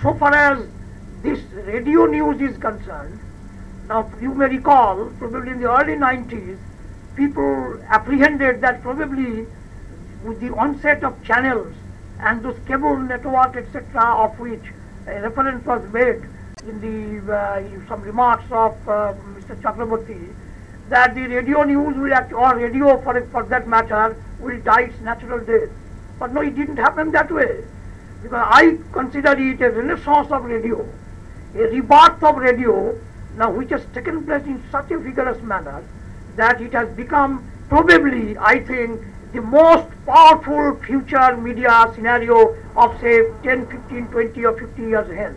so far as this radio news is concerned, now you may recall, probably in the early 90s, people apprehended that probably with the onset of channels and those cable network, etc., of which a reference was made in the some remarks of Mr. Chakraborty, that the radio news will act, or radio for that matter, will die its natural death. But no, it didn't happen that way, because I consider it a renaissance of radio, a rebirth of radio, now which has taken place in such a vigorous manner that it has become probably, I think, the most powerful future media scenario of say 10, 15, 20 or 50 years hence.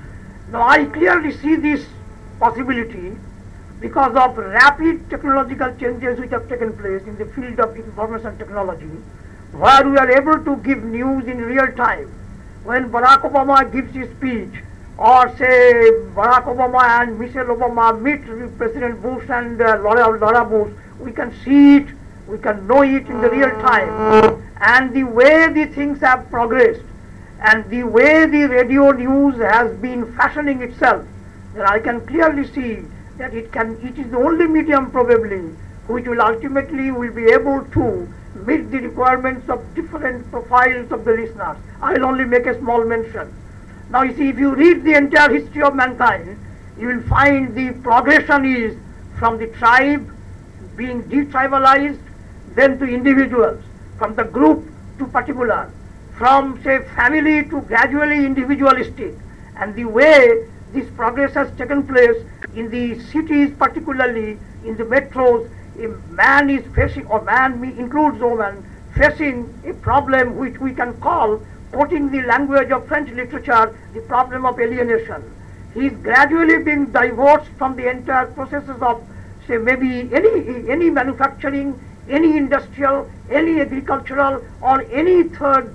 Now I clearly see this possibility because of rapid technological changes which have taken place in the field of information technology, where we are able to give news in real time. When Barack Obama gives his speech, or say Barack Obama and Michelle Obama meet with President Bush and Laura Bush, we can see it, we can know it in the real time. And the way the things have progressed, and the way the radio news has been fashioning itself, then I can clearly see that it is the only medium probably which will ultimately be able to meet the requirements of different profiles of the listeners. I will only make a small mention. Now you see, if you read the entire history of mankind, you will find the progression is from the tribe being detribalized, then to individuals, from the group to particular, from say family to gradually individualistic. And the way this progress has taken place in the cities, particularly in the metros, a man is facing, or man includes woman, facing a problem which we can call, quoting the language of French literature, the problem of alienation. He is gradually being divorced from the entire processes of, say, maybe any manufacturing, any industrial, any agricultural, or any third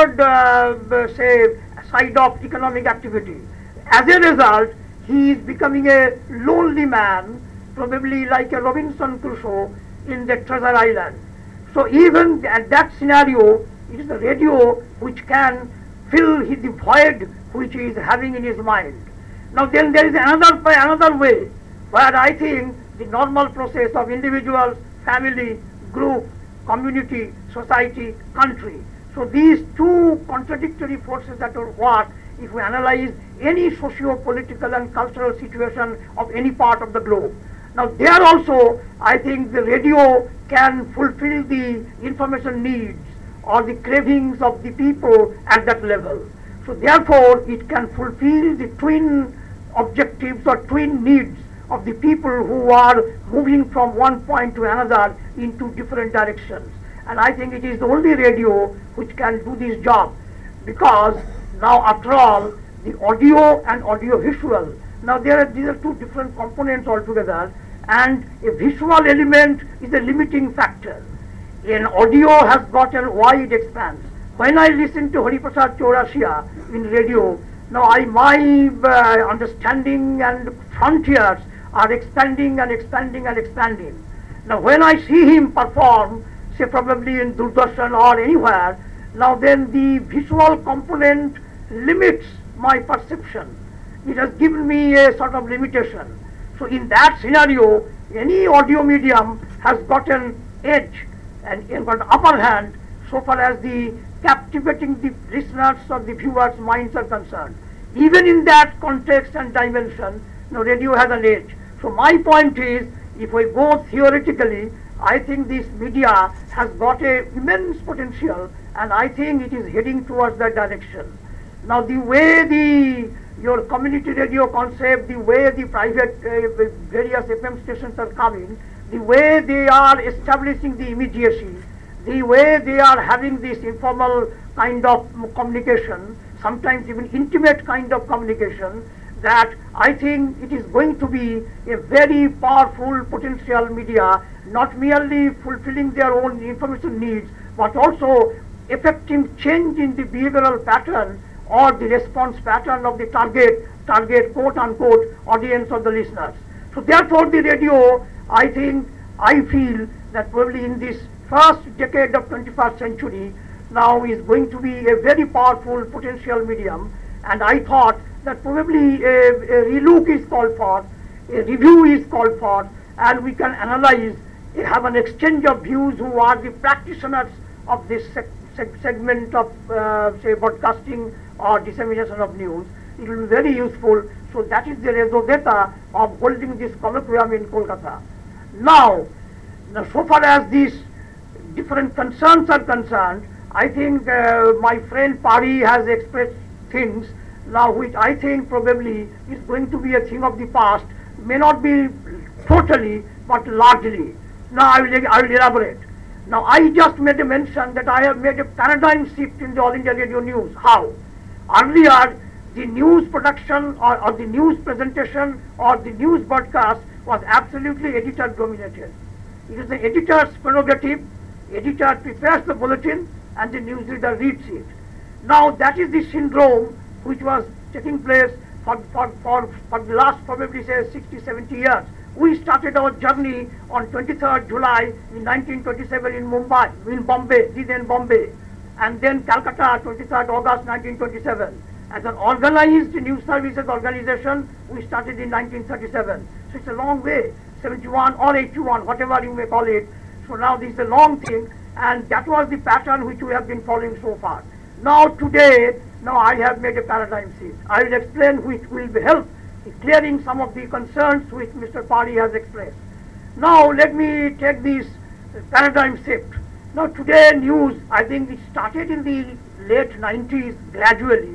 say, side of economic activity. As a result, he is becoming a lonely man, probably like a Robinson Crusoe in the treasure island. So even at that scenario, it is the radio which can fill the void which he is having in his mind. Now then there is another way where I think the normal process of individuals, family, group, community, society, country. So these two contradictory forces that are work, if we analyze any socio-political and cultural situation of any part of the globe. Now there also, I think the radio can fulfill the information needs or the cravings of the people at that level. So therefore, it can fulfill the twin objectives or twin needs of the people who are moving from one point to another into different directions. And I think it is the only radio which can do this job, because now after all, the audio and audio visual, now these are two different components altogether, and a visual element is a limiting factor. An audio has got a wide expanse. When I listen to Hariprasad Chaurasia in radio, now my understanding and frontiers are expanding and expanding and expanding. Now when I see him perform, say probably in Doordarshan or anywhere, now then the visual component limits my perception. It has given me a sort of limitation. So in that scenario, any audio medium has got an edge and got an upper hand so far as the captivating the listeners or the viewers' minds are concerned. Even in that context and dimension, radio has an edge. So my point is, if we go theoretically, I think this media has got a immense potential, and I think it is heading towards that direction. Now the way your community radio concept, the way the private various FM stations are coming, the way they are establishing the immediacy, the way they are having this informal kind of communication, sometimes even intimate kind of communication, that I think it is going to be a very powerful potential media, not merely fulfilling their own information needs, but also affecting change in the behavioral pattern or the response pattern of the target quote unquote audience or the listeners. So therefore the radio, I feel that probably in this first decade of 21st century now is going to be a very powerful potential medium, and I thought that probably a relook is called for, a review is called for, and we can analyze, have an exchange of views who are the practitioners of this segment of, say, broadcasting or dissemination of news. It will be very useful. So that is the raison d'etre of holding this colloquium in Kolkata. Now, so far as these different concerns are concerned, I think my friend Pari has expressed things now which I think probably is going to be a thing of the past, may not be totally, but largely. Now I will elaborate. Now I just made a mention that I have made a paradigm shift in the All India Radio News. How? Earlier, the news production or the news presentation or the news broadcast was absolutely editor dominated. It is the editor's prerogative. Editor prepares the bulletin and the newsreader reads it. Now that is the syndrome which was taking place for the last probably say 60-70 years. We started our journey on 23rd July in 1927 in Bombay, and then Calcutta 23rd August 1927. As an organized news services organization, we started in 1937. So it's a long way, 71 or 81, whatever you may call it. So now this is a long thing, and that was the pattern which we have been following so far. Now today, I have made a paradigm shift. I will explain which will help in clearing some of the concerns which Mr. Pari has expressed. Now let me take this paradigm shift. Now today news, I think it started in the late 90s gradually.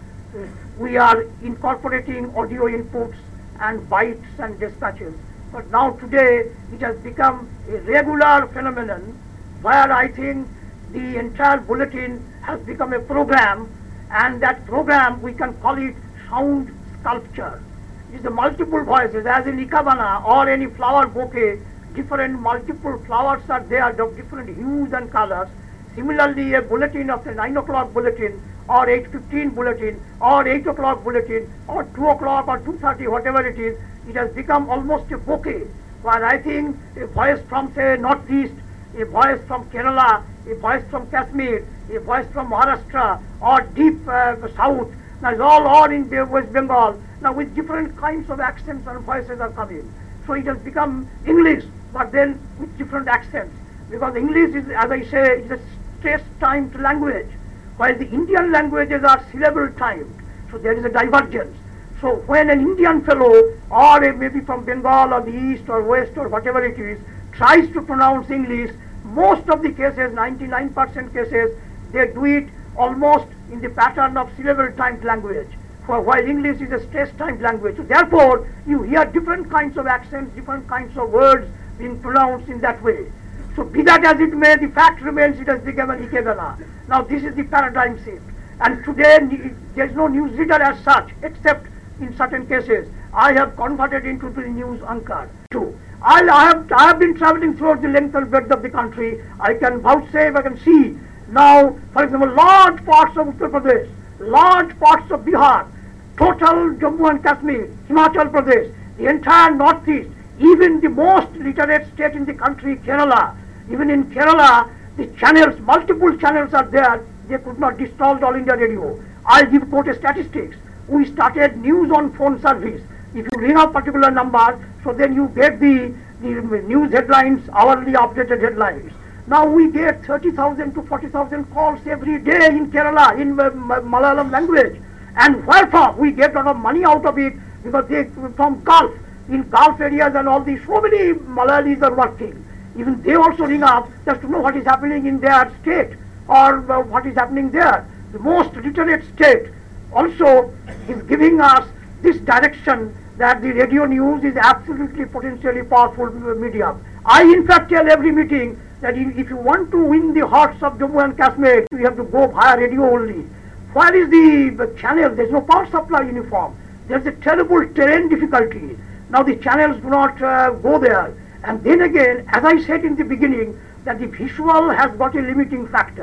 We are incorporating audio inputs and bytes and dispatches. But now today it has become a regular phenomenon where I think the entire bulletin has become a program, and that program we can call it sound sculpture. It is the multiple voices, as in Ikebana or any flower bouquet, different multiple flowers are there of different hues and colors. Similarly, a bulletin of the 9 o'clock bulletin or 8:15 bulletin or 8 o'clock bulletin or 2 o'clock or 2:30, whatever it is, it has become almost a bouquet, where I think a voice from, say, Northeast, a voice from Kerala, a voice from Kashmir, a voice from Maharashtra or deep south, now it's all in West Bengal, now with different kinds of accents and voices are coming. So it has become English, but then with different accents, because English is, as I say, it's a stress-timed language, while the Indian languages are syllable-timed, so there is a divergence. So when an Indian fellow, or maybe from Bengal or the east or west or whatever it is, tries to pronounce English, most of the cases, 99% cases, they do it almost in the pattern of syllable-timed language, while English is a stress-timed language. So therefore, you hear different kinds of accents, different kinds of words being pronounced in that way. So be that as it may, the fact remains it has become an Ikebana. Now this is the paradigm shift. And today there is no newsreader as such, except in certain cases. I have converted into the news anchor too. I have been traveling throughout the length and breadth of the country. I can vouchsafe, I can see now, for example, large parts of Uttar Pradesh, large parts of Bihar, total Jammu and Kashmir, Himachal Pradesh, the entire Northeast, even the most literate state in the country, Kerala. Even in Kerala, the channels, multiple channels are there. They could not install All India Radio. I'll give quote a statistics. We started news on phone service. If you ring a particular number, so then you get the news headlines, hourly updated headlines. Now we get 30,000 to 40,000 calls every day in Kerala in Malayalam language. And wherefrom? We get a lot of money out of it, because they from Gulf, in Gulf areas and all these, so many Malayalis are working. Even they also ring up just to know what is happening in their state or what is happening there. The most literate state also is giving us this direction that the radio news is absolutely potentially powerful medium. I in fact tell every meeting that if you want to win the hearts of Jammu and Kashmir, you have to go via radio only. Where is the channel? There is no power supply uniform. There is a terrible terrain difficulty. Now the channels do not go there. And then again, as I said in the beginning, that the visual has got a limiting factor.